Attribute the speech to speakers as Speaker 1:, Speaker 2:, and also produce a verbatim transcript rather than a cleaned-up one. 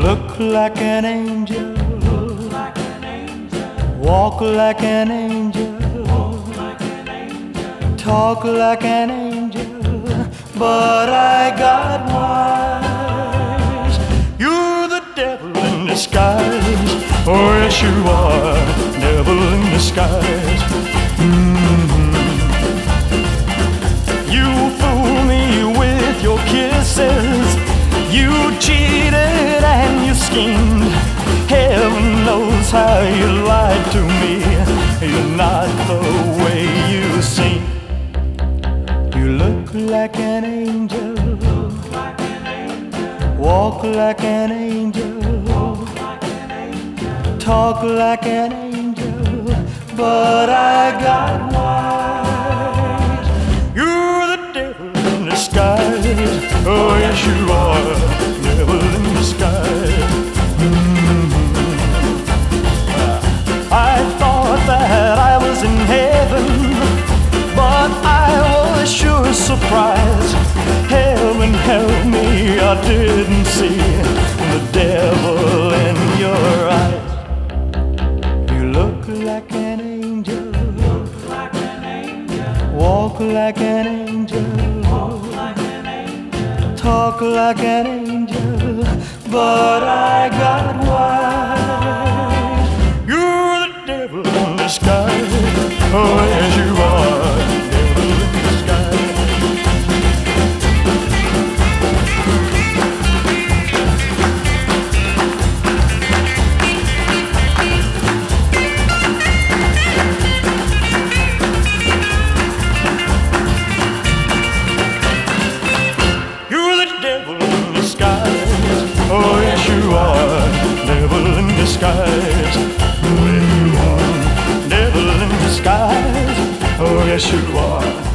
Speaker 1: look like an angel, walk like an angel, talk like an angel, but I got wise. You're the devil in disguise. Oh yes you are, devil in disguise. Mm-hmm. You fool me with your kisses, you cheated and you schemed. Heaven knows how you lied to me. You're not the way you seem. You look like an angel, walk like an angel, talk like an angel, but I got wise. You're the devil in disguise. Oh yes you are, devil in disguise. Mm-hmm. I thought that I was in heaven, but I was sure surprised. Heaven help me, I didn't see the devil in your eyes. You look like an angel, walk like an angel, talk like an angel, but I got wise. You're the devil in disguise. Oh yes you are, devil in disguise. You're the devil in disguise. Oh yes you are, devil in disguise. Mm-hmm. Devil in disguise. Oh yes you are.